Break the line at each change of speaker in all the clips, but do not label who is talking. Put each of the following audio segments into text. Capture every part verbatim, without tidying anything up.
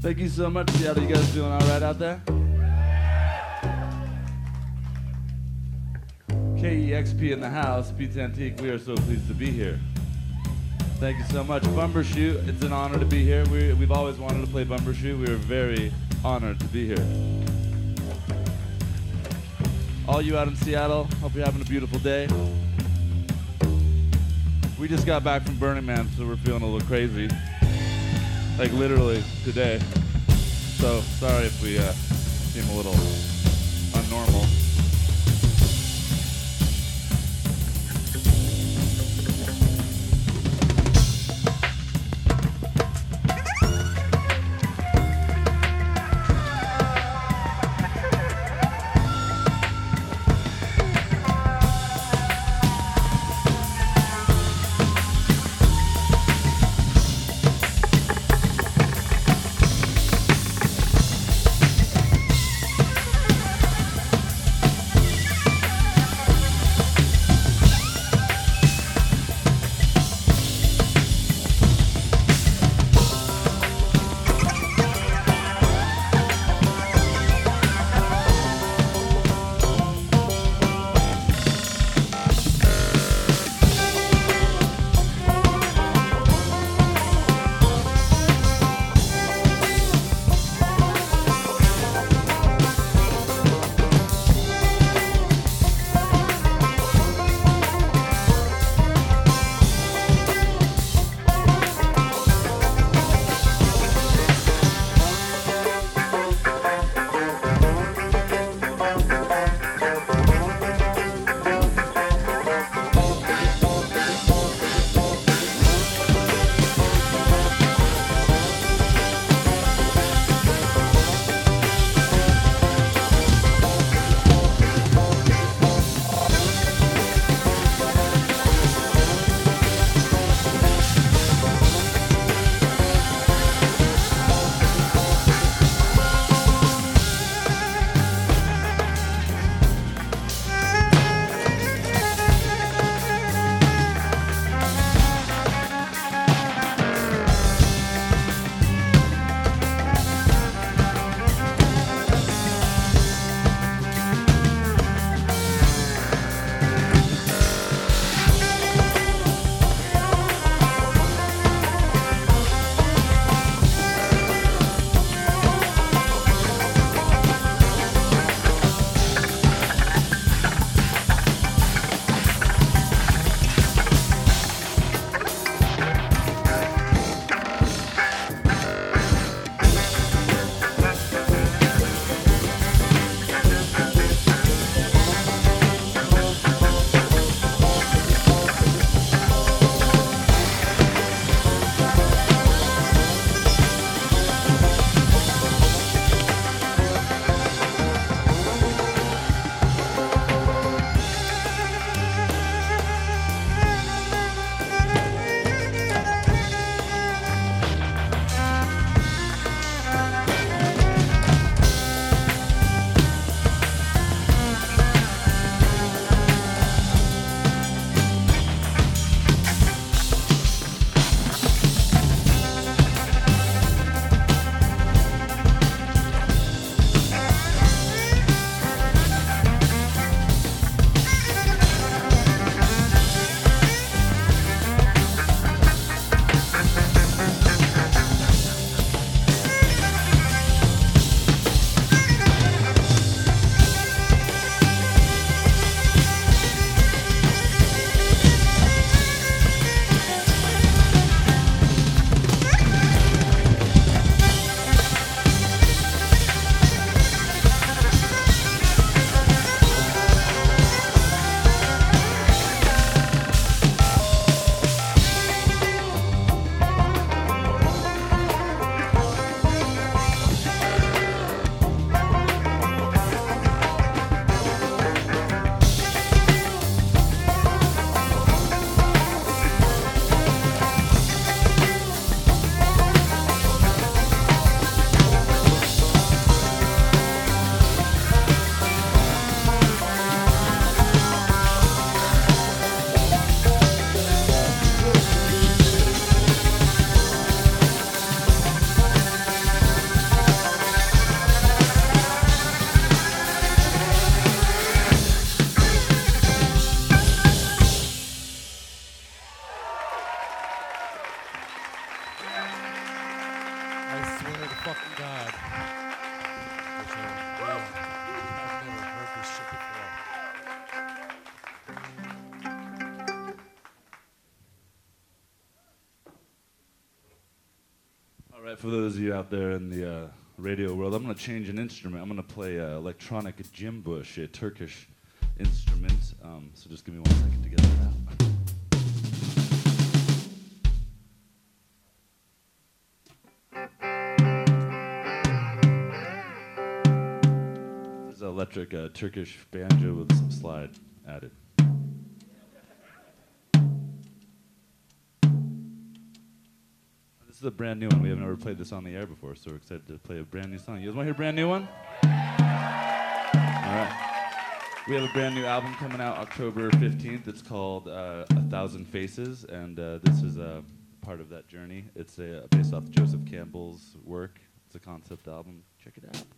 Thank you so much, Seattle. You guys doing all right out there? K E X P in the house, Beats Antique. We are so pleased to be here. Thank you so much. Bumbershoot, it's an honor to be here. We, we've always wanted to play Bumbershoot. We are very honored to be here. All you out in Seattle, hope you're having a beautiful day. We just got back from Burning Man, so we're feeling a little crazy. Like literally today. So sorry if we uh, seem a little unnormal. All right, for those of you out there in the uh, radio world, I'm going to change an instrument. I'm going to play uh, electronic cimbush, a Turkish instrument. Um, so just give me one second to get that out. This is an electric uh, Turkish banjo with some slide added. This is a brand new one. We have never played this on the air before, so we're excited to play a brand new song. You guys want to hear a brand new one? All right. We have a brand new album coming out October fifteenth. It's called uh, A Thousand Faces, and uh, this is a part of that journey. It's a, based off Joseph Campbell's work. It's a concept album. Check it out.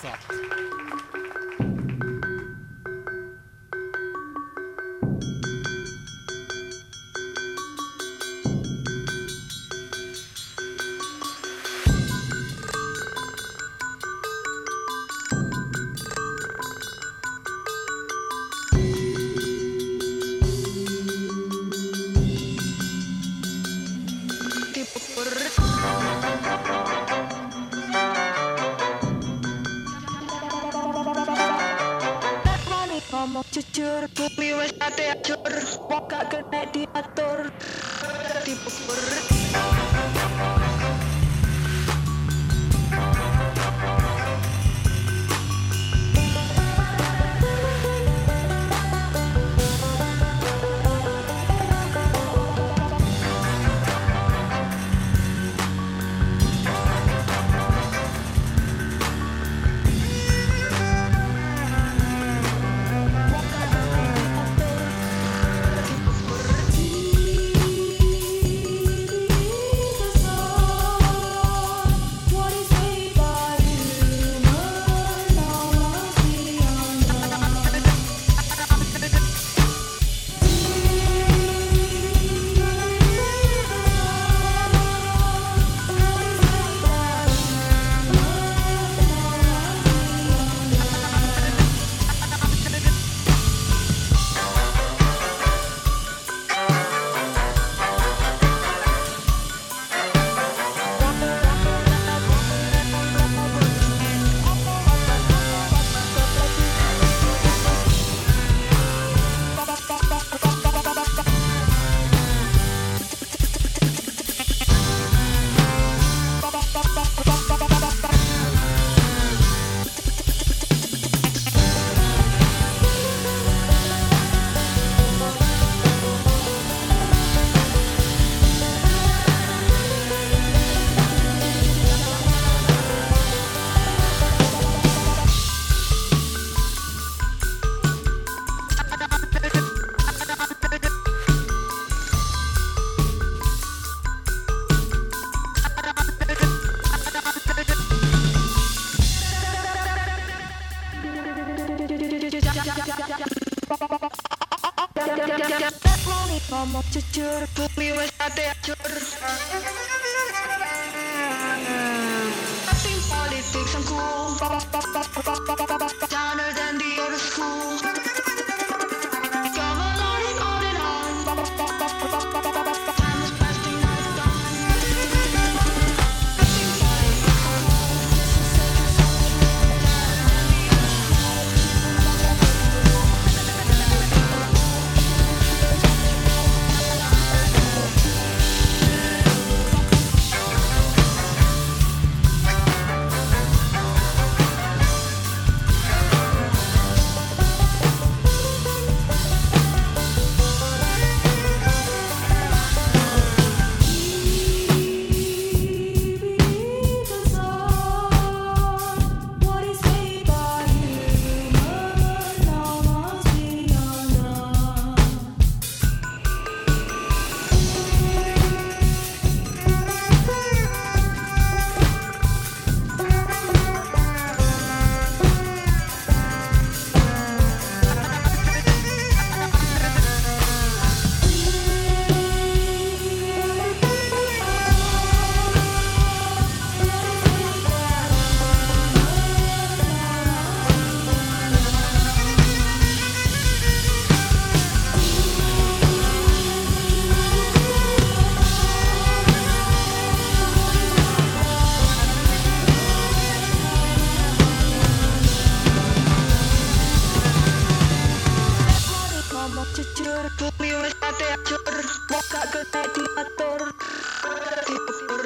exakt.
Ngomong jujur, bumi wis ate acur, wong gak kena diatur, dipukul. Ngomong jujur, bumi wis ate acur. Nothing politics and cool. Downer than the old school. Come on and on and on. Time is passing like dawn. Nothing politics and jujur, bumi wis ate acur, wong gak kena diatur, dipukul.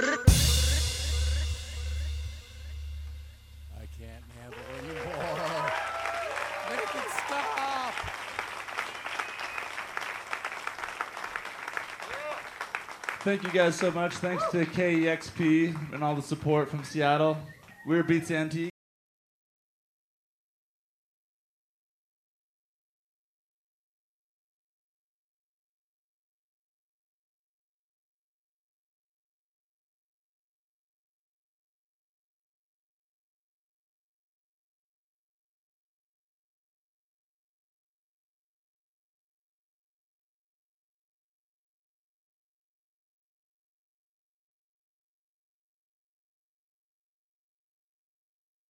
I can't handle anymore. Make it stop.
Thank you guys so much. Thanks to K E X P and all the support from Seattle. We're Beats Antique.